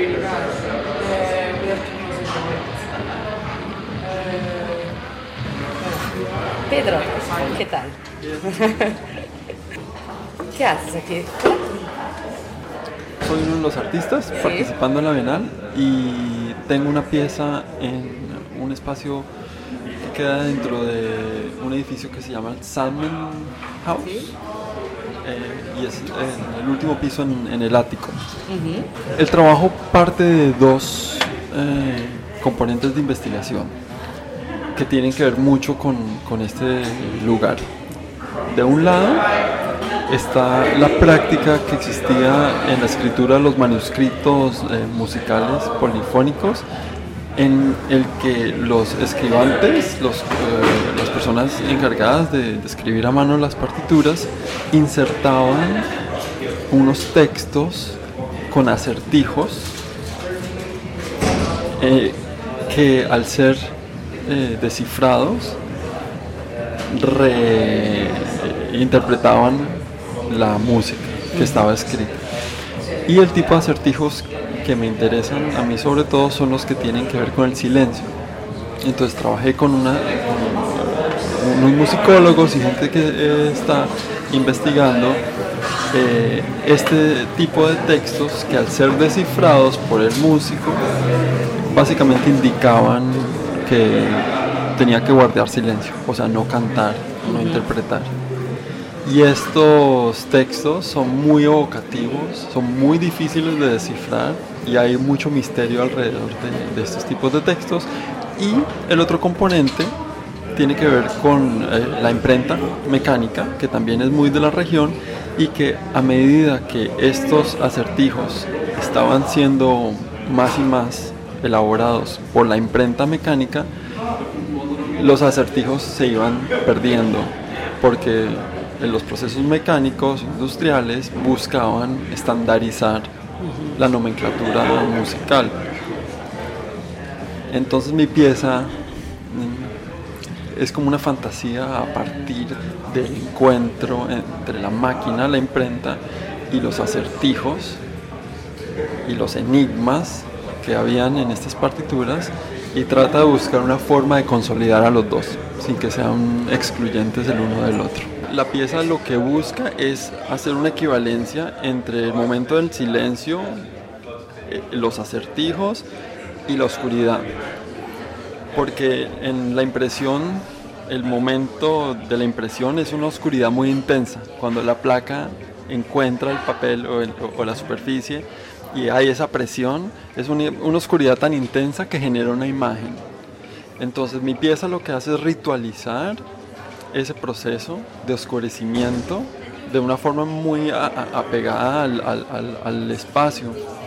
Pedro, ¿qué tal? ¿Qué haces aquí? Soy uno de los artistas participando en la Bienal y tengo una pieza en un espacio que queda dentro de un edificio que se llama Salmon House. Y es en el último piso en el ático. El trabajo parte de dos componentes de investigación que tienen que ver mucho con este lugar. De un lado está la práctica que existía en la escritura de los manuscritos musicales polifónicos, en el que los escribantes, las personas encargadas de escribir a mano las partituras, insertaban unos textos con acertijos que al ser descifrados reinterpretaban la música que estaba escrita. Y el tipo de acertijos que me interesan a mí sobre todo son los que tienen que ver con el silencio. Entonces trabajé con unos musicólogos y gente que está investigando este tipo de textos que al ser descifrados por el músico básicamente indicaban que tenía que guardar silencio, o sea, no cantar, no interpretar. Y estos textos son muy evocativos, son muy difíciles de descifrar y hay mucho misterio alrededor de estos tipos de textos. Y el otro componente tiene que ver con la imprenta mecánica, que también es muy de la región, y que a medida que estos acertijos estaban siendo más y más elaborados por la imprenta mecánica, los acertijos se iban perdiendo, porque los procesos mecánicos industriales buscaban estandarizar la nomenclatura musical. Entonces mi pieza es como una fantasía a partir del encuentro entre la máquina, la imprenta, y los acertijos y los enigmas que habían en estas partituras, y trata de buscar una forma de consolidar a los dos sin que sean excluyentes el uno del otro. La pieza lo que busca es hacer una equivalencia entre el momento del silencio, los acertijos y la oscuridad, porque en la impresión, el momento de la impresión es una oscuridad muy intensa, cuando la placa encuentra el papel o la superficie y hay esa presión, es una oscuridad tan intensa que genera una imagen. Entonces mi pieza lo que hace es ritualizar ese proceso de oscurecimiento de una forma muy apegada al espacio.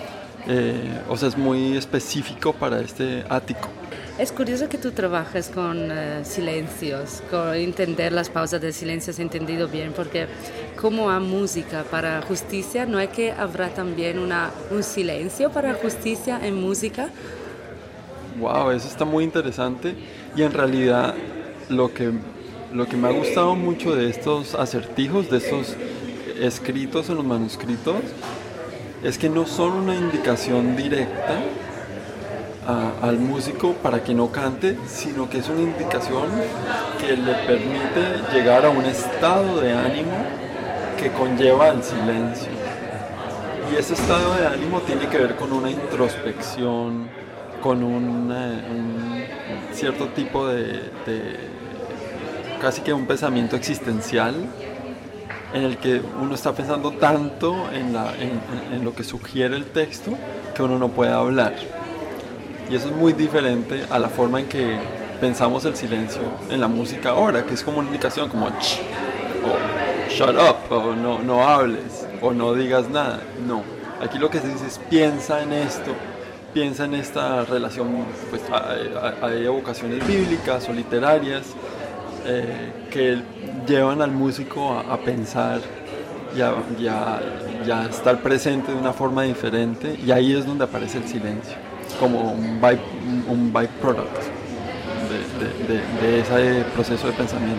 O sea, es muy específico para este ático. Es curioso que tú trabajes con silencios, con entender las pausas del silencio, has entendido bien, porque como a música para justicia, ¿no es que habrá también un silencio para justicia en música? Wow, eso está muy interesante, y en realidad lo que me ha gustado mucho de estos acertijos, de estos escritos en los manuscritos, es que no son una indicación directa al músico para que no cante, sino que es una indicación que le permite llegar a un estado de ánimo que conlleva el silencio. Y ese estado de ánimo tiene que ver con una introspección, con un cierto tipo de casi que un pensamiento existencial, en el que uno está pensando tanto en lo que sugiere el texto que uno no puede hablar. Y eso es muy diferente a la forma en que pensamos el silencio en la música ahora, que es como una indicación como ch, o shut up, o no hables, o no digas nada. No, aquí lo que se dice es piensa en esto, piensa en esta relación. Pues hay evocaciones bíblicas o literarias que llevan al músico a pensar y a estar presente de una forma diferente, y ahí es donde aparece el silencio como un byproduct de ese proceso de pensamiento.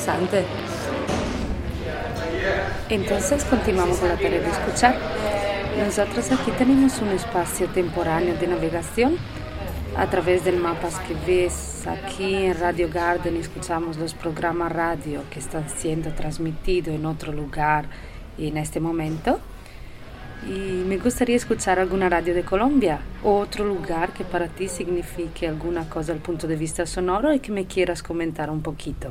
Interesante. Entonces continuamos con la tarea de escuchar. Nosotros aquí tenemos un espacio temporáneo de navegación a través del mapas que ves aquí en Radio Garden. Escuchamos los programas radio que están siendo transmitidos en otro lugar en este momento. Y me gustaría escuchar alguna radio de Colombia o otro lugar que para ti signifique alguna cosa desde el punto de vista sonoro y que me quieras comentar un poquito.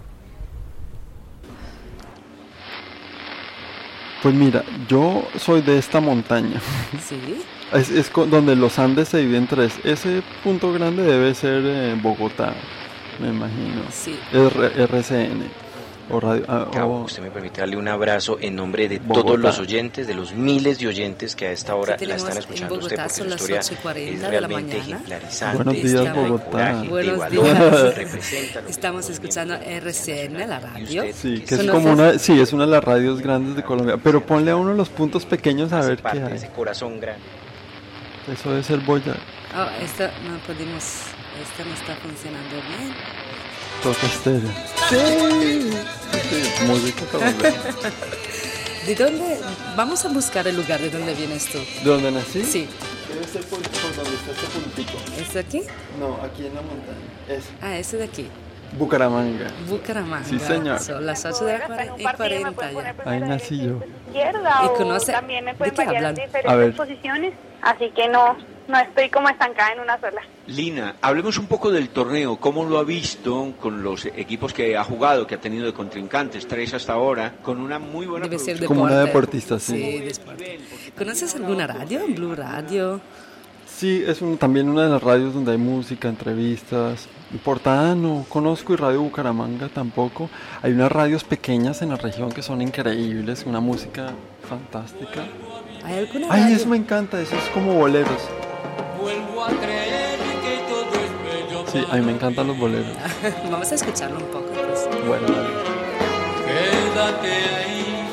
Pues mira, yo soy de esta montaña. Sí. Donde los Andes se dividen en tres. Ese punto grande debe ser Bogotá, me imagino. Sí. RCN. O radio, Cabo, usted me permite darle un abrazo en nombre de Bogotá. todos los oyentes, de los miles de oyentes que a esta hora la están escuchando en Bogotá, usted, son porque su las historia 8:40 es de la realmente mañana. ejemplarizante. Buenos días, de Bogotá. coraje, Buenos de valor, días. representa lo que Estamos es el escuchando movimiento RCN, la nacional. Y radio. usted, Sí, que que es Son como los- es una de las radios grandes de Colombia. Pero ponle a uno los puntos pequeños a hace ver qué parte de hay. ese corazón grande. Eso debe ser Boyacá. Oh, esta no está funcionando bien. Toca estéreo. Sí. Música colombiana. ¿De dónde? Vamos a buscar el lugar de donde vienes tú. ¿De dónde nací? Sí. Debe ser por donde está este puntito. ¿Es de aquí? No, aquí en la montaña. Es Ese de aquí. Bucaramanga. Bucaramanga. Sí, señor. Son las 8 de la 40 ya. Ahí nací yo. Izquierda ¿Y o conoce- también me de pueden qué variar en hablan? A ver. diferentes posiciones, así que no estoy como estancada en una sola. Lina, hablemos un poco del torneo, cómo lo ha visto con los equipos que ha jugado, que ha tenido de contrincantes, 3 hasta ahora, con una muy buena Debe ser producción. Como una deporte. deportista, sí. Sí, deporte. ¿Conoces alguna radio? Blue Radio. Sí, es también una de las radios donde hay música, entrevistas. Portada no conozco y Radio Bucaramanga tampoco. Hay unas radios pequeñas en la región que son increíbles, una música fantástica. ¿Hay alguna Ay, radio? eso me encanta, eso es como boleros. Vuelvo a creer que todo es bello. Sí, a mí me encantan los boleros. Vamos a escucharlo un poco. Pues. Bueno, dale. Quédate ahí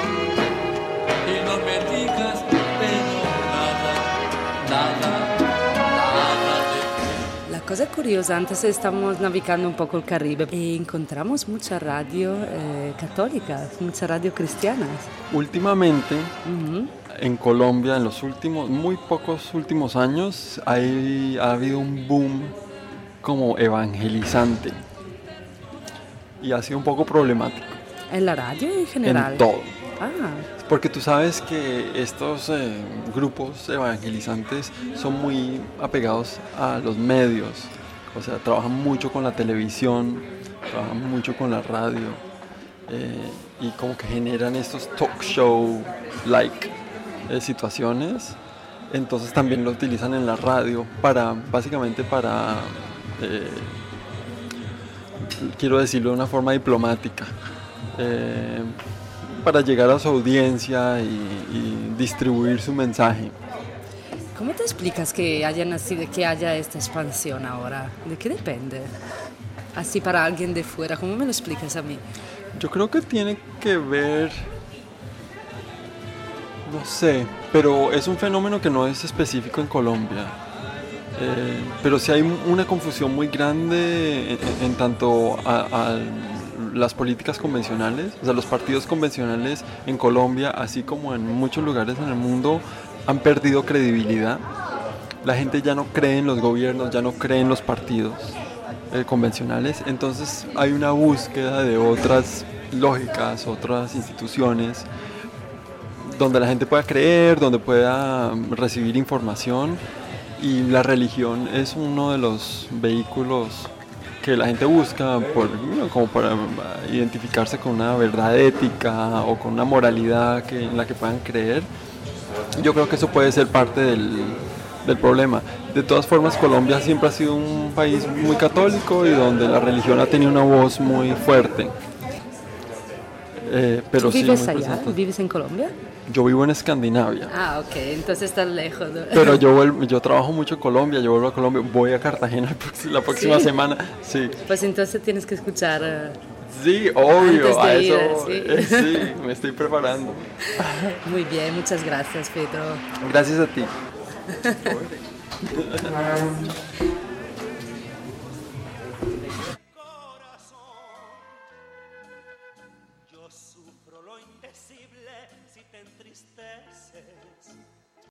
y no me digas, pero nada de La cosa curiosa, antes estamos navegando un poco el Caribe y encontramos mucha radio católica, muchas radio cristianas. Últimamente, Ujú. en Colombia, en los muy pocos últimos años, ha habido un boom como evangelizante. Y ha sido un poco problemático ¿En la radio en general? en todo. Ah, Porque tú sabes que estos grupos evangelizantes son muy apegados a los medios. O sea, trabajan mucho con la televisión, trabajan mucho con la radio. Y como que generan estos talk show-like situaciones. Entonces también lo utilizan en la radio básicamente para, quiero decirlo de una forma diplomática, para llegar a su audiencia y distribuir su mensaje. ¿cómo te explicas que haya nacido, que haya esta expansión ahora? ¿De qué depende? Así para alguien de fuera, ¿cómo me lo explicas a mí? Yo creo que tiene que ver, no sé, pero es un fenómeno que no es específico en Colombia. Pero sí hay una confusión muy grande en tanto a las políticas convencionales, o sea, los partidos convencionales en Colombia, así como en muchos lugares en el mundo, han perdido credibilidad. La gente ya no cree en los gobiernos, ya no cree en los partidos convencionales, entonces hay una búsqueda de otras lógicas, otras instituciones donde la gente pueda creer, donde pueda recibir información, y la religión es uno de los vehículos que la gente busca como para identificarse con una verdad ética o con una moralidad en la que puedan creer. Yo creo que eso puede ser parte del problema. De todas formas, Colombia siempre ha sido un país muy católico y donde la religión ha tenido una voz muy fuerte. Pero ¿Tú sí, vives muy allá? presente. ¿Vives en Colombia? Yo vivo en Escandinavia. Ah, ok, entonces estás lejos. Pero yo trabajo mucho en Colombia, yo vuelvo a Colombia, voy a Cartagena la próxima ¿Sí? semana. Sí, Pues entonces tienes que escuchar. sí, obvio, Antes de a ir, eso, sí. sí, me estoy preparando. Muy bien, muchas gracias, Pedro. Gracias a ti. Yo sufro lo indecible si te entristeces.